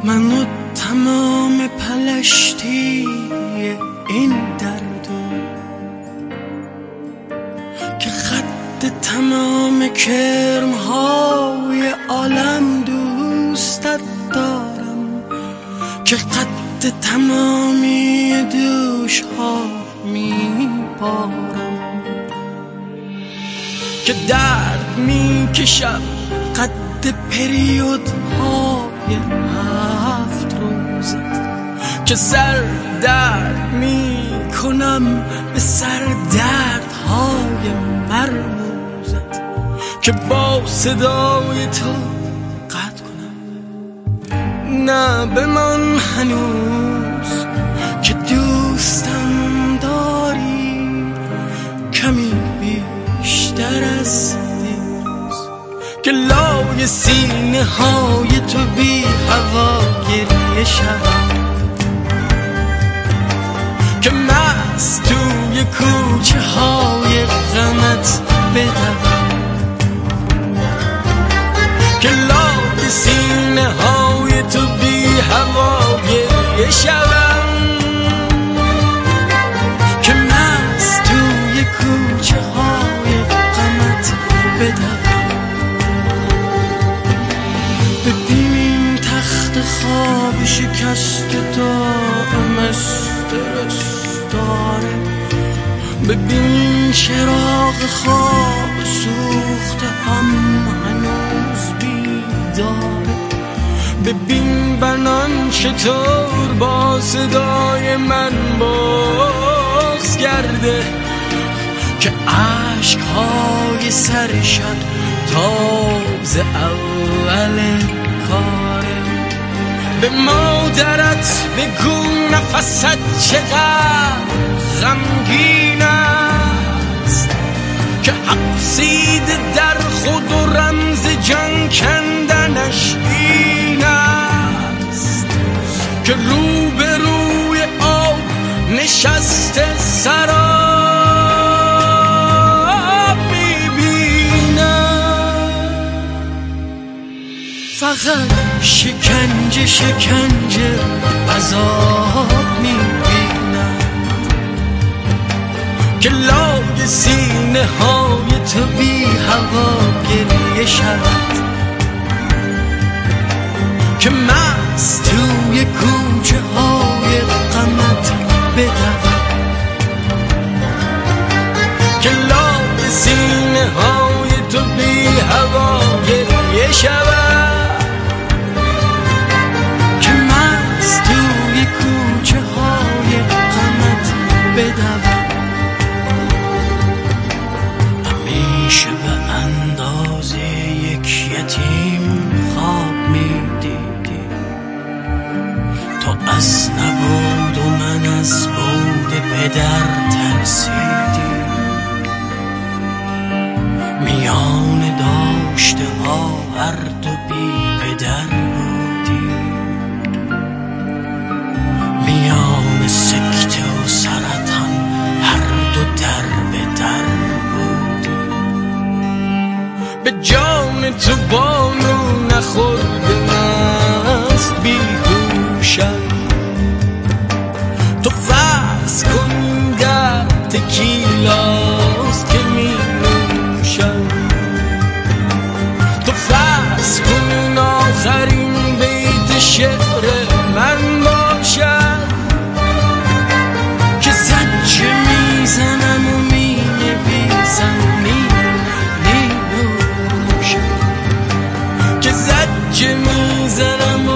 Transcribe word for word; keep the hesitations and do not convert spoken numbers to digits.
من و تمام پلشتی این دردو که خط تمام کرمهای عالم دوستت دارم، که خط تمامی دوشها میبارم، که درد میکشم قد پریودهای هفت روزت، که سر درد میکنم به سر دردهای مرموزت، که با صدای تو قطع کنم. نه بمان هنوز که دوستم داری، کمی بیشتر از دیروز، که لای سینه های تو بی هوا گریه شود، که مست توی کوچه های غمت بدوم، که لای سینه های تو بی هوا گریه شود، که مست توی کوچه های غمت بدوم. ببین تخت خواب شکست دائم استرس داره، ببین چراغ خواب سوخته هم هنوز بیداره، ببین بنان چطور با صدای من باز کرده، که عشقهای سر شب تازه اول کاره. به مادرت بگو نفست چقدر غمگین است، که حبسیده در خود و رمز جان کندنش این است، که رو به روی آب نشسته سراب میبینم. فقط شکنجه شکنجه عذاب میبینم، که لای سینه های تو بی هوا گریه شود، که مست توی کوچه های غمت بدوم، که لای سینه های تو بی هوا گریه شود، که مست توی کوچه های غمت بدوم. همیشه به اندازه یک یتیم خواب میدیدی، تو از نبود و من از بود پدر ترسیدی، میان داشته ها هر دو بی پدر بودی، میان سکته و سرطان هر دو در به در بودی، به جان تو بانو نخورده مست بیهوشم، تو فرض کن در تکیلاست که می نوشم، تو فرض کن آخرین بیت شعر من باشد، که زجه میزنم و می نویسم می نوشم، که زجه میزنم و